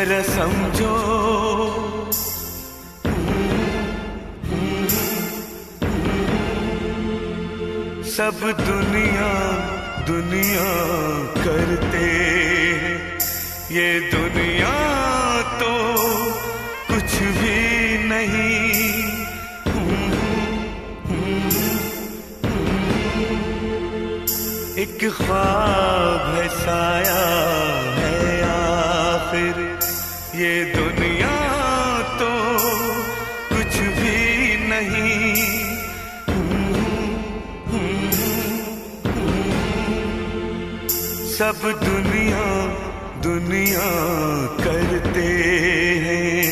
जरा समझो, सब दुनिया दुनिया करते हैं, ये दुनिया तो कुछ भी नहीं। एक ख्वाब है, साया है आखिर, ये दुनिया तो कुछ भी नहीं। सब दुनिया दुनिया करते हैं।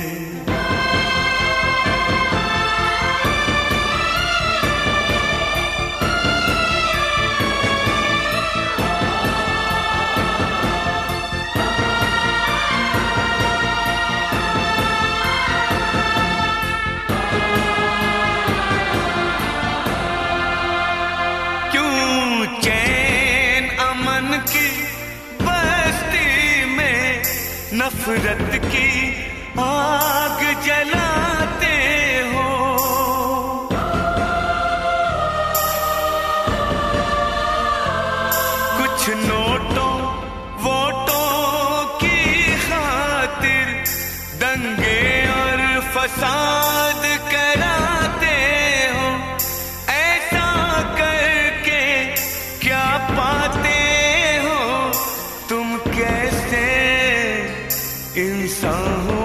नफरत की आग जलाते हो, कुछ नोटों वोटों की खातिर दंगे और फसाद कराते हो। ऐसा करके क्या पाते हो तुम, कैसे इंसान हो?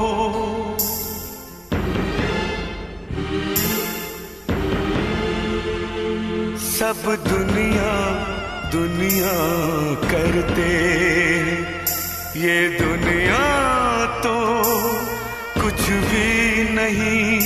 सब दुनिया दुनिया करते हैं, ये दुनिया तो कुछ भी नहीं।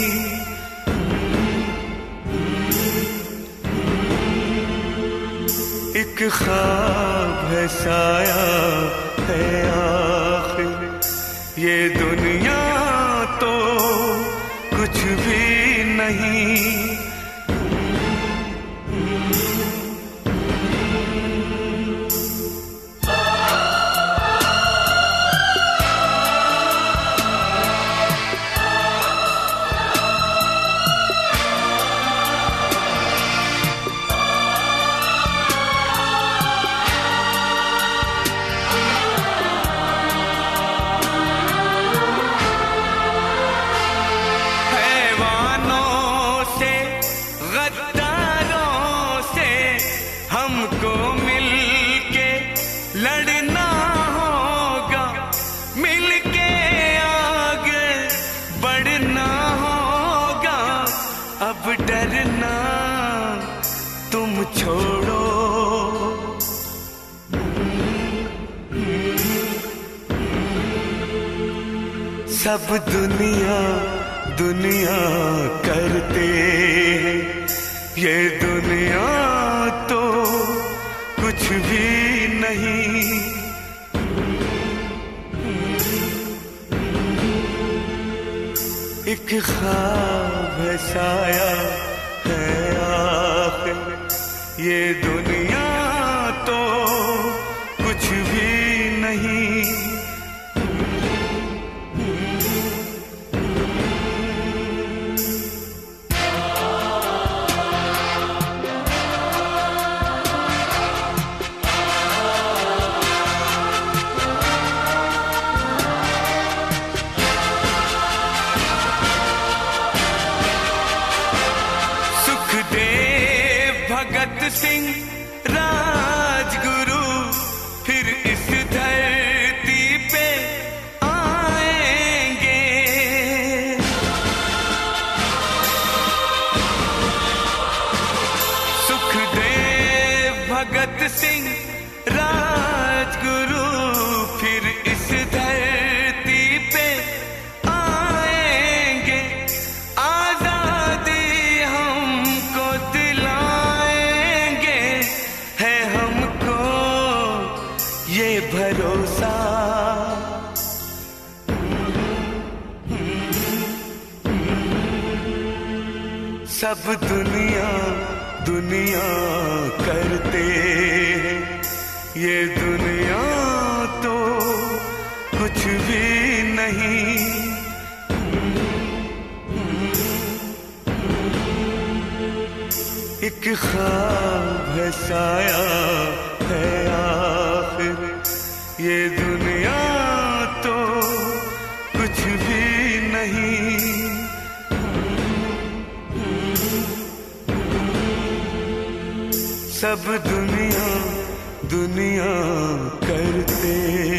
एक ख्वाब है, साया है आखिर, ये दुनिया तो कुछ भी नहीं। हमको मिलके लड़ना होगा, मिलके आगे बढ़ना होगा। अब डरना तुम छोड़ो, सब दुनिया दुनिया करते हैं, ये दुनिया तो कुछ भी नहीं। एक ख्वाब है, साया है आखिर, ये दुनिया तो कुछ भी नहीं। भगत सिंह राजगुरु फिर इस धरती पे आएंगे। सुखदेव भगत सिंह राजगुरु फिर इस धरती पे आएंगे। आजादी हमको दिलाएंगे, है हमको ये भरोसा। सब दुनिया दुनिया करते हैं, ये दुनिया तो कुछ कुछ भी नहीं। एक ख्वाब है, साया है आखिर, ये दुनिया तो कुछ भी नहीं। सब दुनिया दुनिया करते